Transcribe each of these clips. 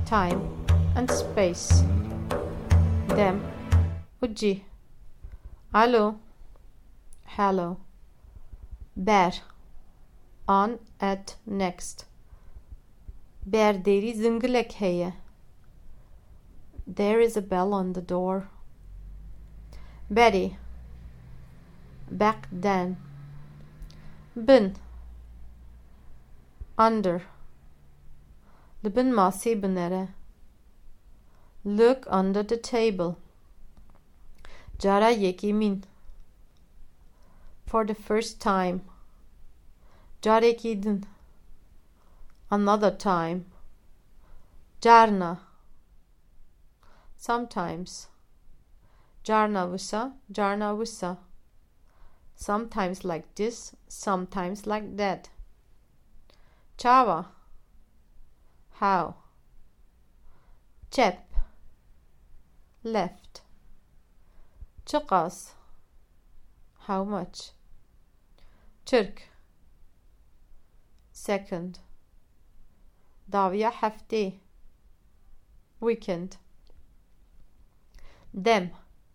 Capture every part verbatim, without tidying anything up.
time and space. Them, Ujji. Alo, hello. Bear, on at next. Bear deri zingilek heye. There is a bell on the door. Betty, back then. Bin, under. Libin masi binere. Look under the table. Jara yekimin. For the first time. Jarekidin. Another time. Jarna. Sometimes. Jarna vusa, jarna vusa. Sometimes like this, sometimes like that. Chava. How? Chep. Left. Chukas. How much? Turk. Second. Davya hafte. Weekend. Them.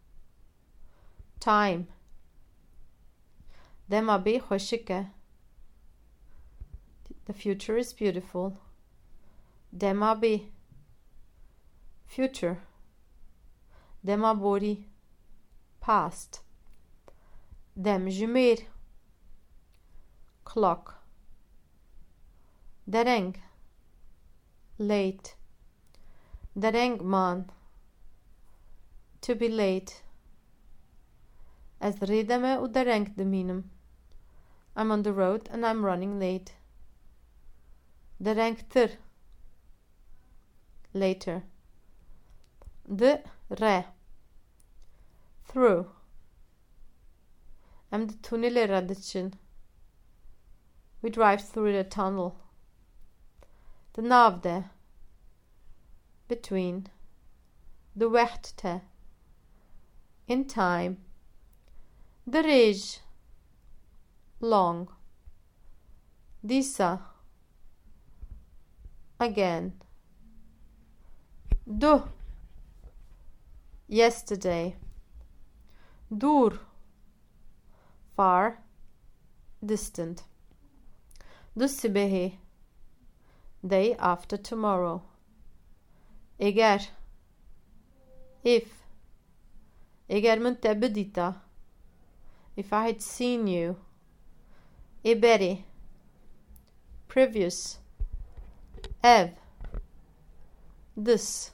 Time. Them abi hoşike. The future is beautiful. Them abi. Future. Them abori. Past. Them jumir. Clock. Dereng. Late. Dereng man. To be late. As redeme u dereng deminum. I'm on the road and I'm running late. Derengtir. Later. De re. Through. I'm the tunnel radichin. We drive through the tunnel. The navde. Between. The wechte. In time. The ridge. Long. Disa. Again. Du. Yesterday. Dur. Far. Distant. Dusibehi. Day after tomorrow. Eğer. If. Eğer müntebedita. If I had seen you. Iberi. Previous. Ev. This.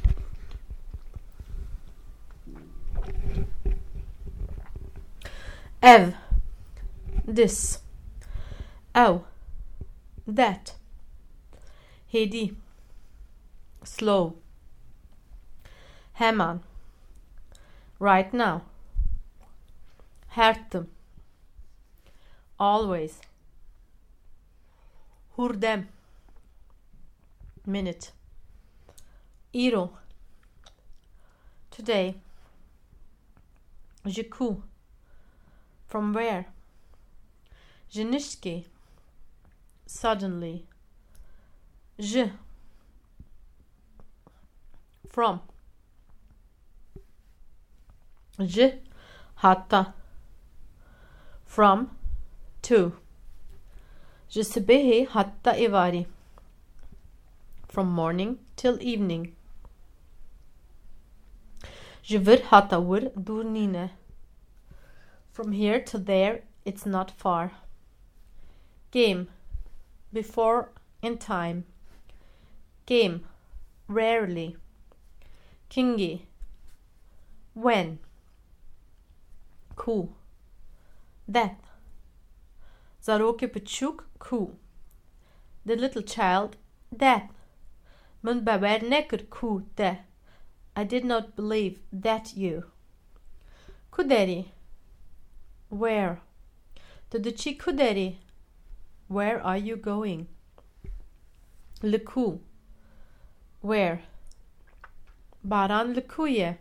Ev. This. Oh. That. Hedi. Slow. Hemen. Right now. Hertim. Always. Hurdem. Minute. Iro. Today. Jiku. From where? Jenishki. Suddenly. Je. From. Je. Hatta. From. To. Je sebehi hatta ivari. From morning till evening. Je vir hatta wur durnine. From here to there, it's not far. Game. Before in time. Game. Rarely. Kingi. When. Ku. Death. Zaroke Pachuk Ku. The little child. Death. Mun baber nekur ku de. I did not believe that you. Kuderi. Where? Tuduchi kuderi. Where are you going? Liku. Where? Baran likuye.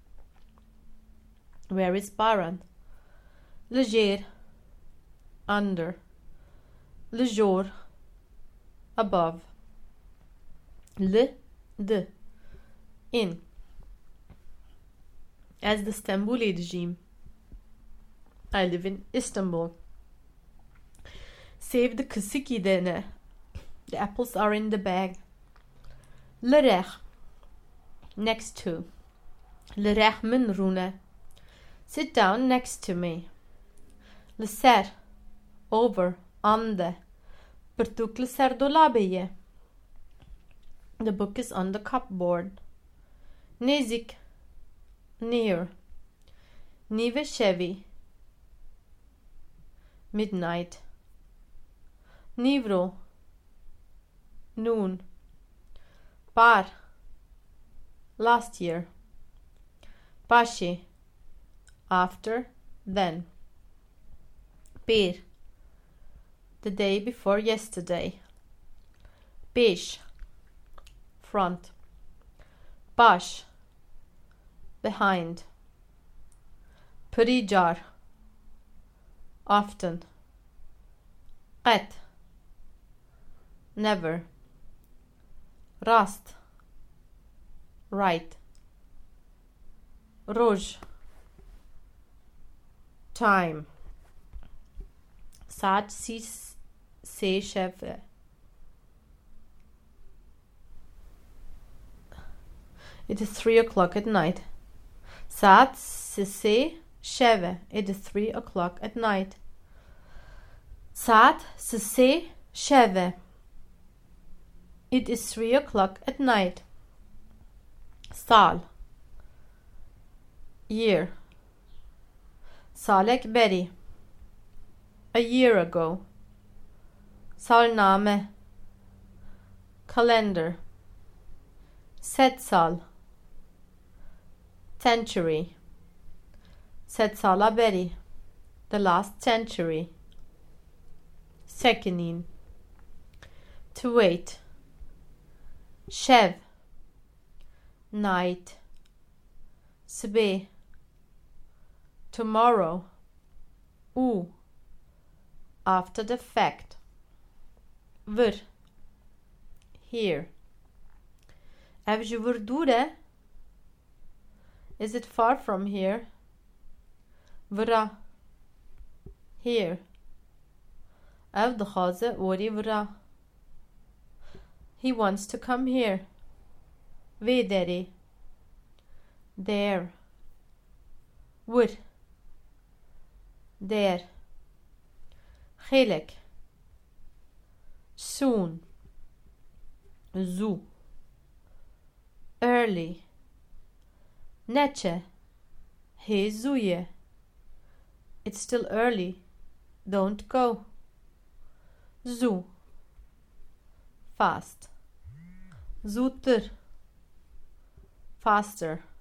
Where is Baran? Leger. Under. Le jour. Above. Le. The. In. Ez d'Istanbul'e dëgjim. I live in Istanbul. Save the kusiki dene. The apples are in the bag. Lërech. Next to. Lërech min rune. Sit down next to me. Lëser. Over. Ande. Për tuk lëser dolabeje. The book is on the cupboard. Nezik. Near. Nive Chevy. Midnight. Nivro. Noon. Par. Last year. Pashi. After. Then. Per. The day before yesterday. Pesh. Front. Bash. Behind. Perijar. Often. Qet. Never. Rast. Right. Roj. Time. Saat sis se sheve. It is three o'clock at night. Saat se sheve. It is three o'clock at night. Saat se sheve. It is three o'clock at night. Sal. Year. Salek beri. A year ago. Salname. Calendar. Set sal. Century. Set sala beri. The last century. Sekenin. To wait. Shev. Night. Sbe. Tomorrow. U. After the fact. Vr. Here. Evje vurdure. Is it far from here? Vra. Here. Ev dkhaze ori vra. He wants to come here. Vederi. There. Wur. There. Khelek. Soon. Zu. Early. Neche. He zuye. It's still early. Don't go. Zu. Fast. Zutter. Faster.